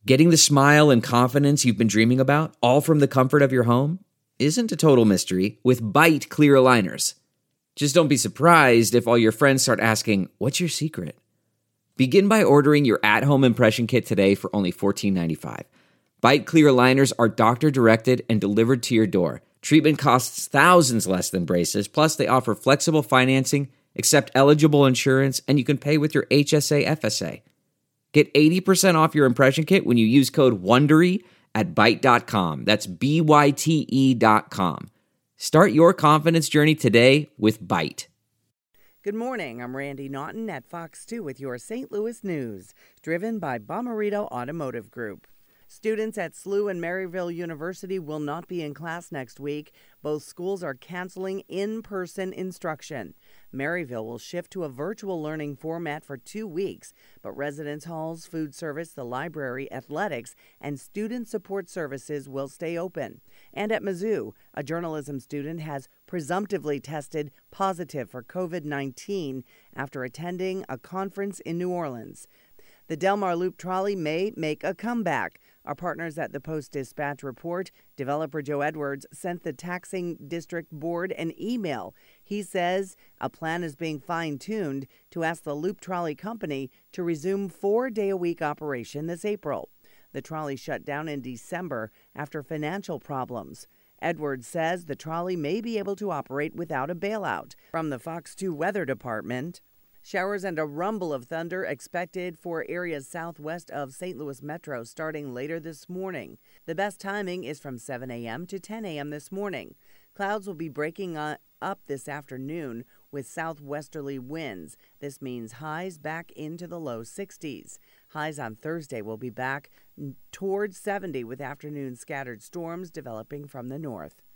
Getting the smile and confidence you've been dreaming about, all from the comfort of your home, isn't a total mystery with Byte clear aligners. Just don't be surprised if all your friends start asking, "What's your secret?" Begin by ordering your at-home impression kit today for only $14.95. Byte clear aligners are doctor-directed and delivered to your door. Treatment costs thousands less than braces, plus they offer flexible financing, accept eligible insurance, and you can pay with your HSA FSA. Get 80% off your impression kit when you use code WONDERY at Byte.com. That's BYTE.com. Start your confidence journey today with Byte. Good morning. I'm Randy Naughton at Fox 2 with your St. Louis news, driven by Bomarito Automotive Group. Students at SLU and Maryville University will not be in class next week. Both schools are canceling in-person instruction. Maryville will shift to a virtual learning format for 2 weeks, but residence halls, food service, the library, athletics, and student support services will stay open. And at Mizzou, a journalism student has presumptively tested positive for COVID-19 after attending a conference in New Orleans. The Delmar Loop trolley may make a comeback. Our partners at the Post-Dispatch report, developer Joe Edwards sent the taxing district board an email. He says a plan is being fine-tuned to ask the Loop Trolley Company to resume 4-day-a-week operation this April. The trolley shut down in December after financial problems. Edwards says the trolley may be able to operate without a bailout. From the Fox 2 Weather Department, showers and a rumble of thunder expected for areas southwest of St. Louis Metro starting later this morning. The best timing is from 7 a.m. to 10 a.m. this morning. Clouds will be breaking up this afternoon with southwesterly winds. This means highs back into the low 60s. Highs on Thursday will be back towards 70 with afternoon scattered storms developing from the north.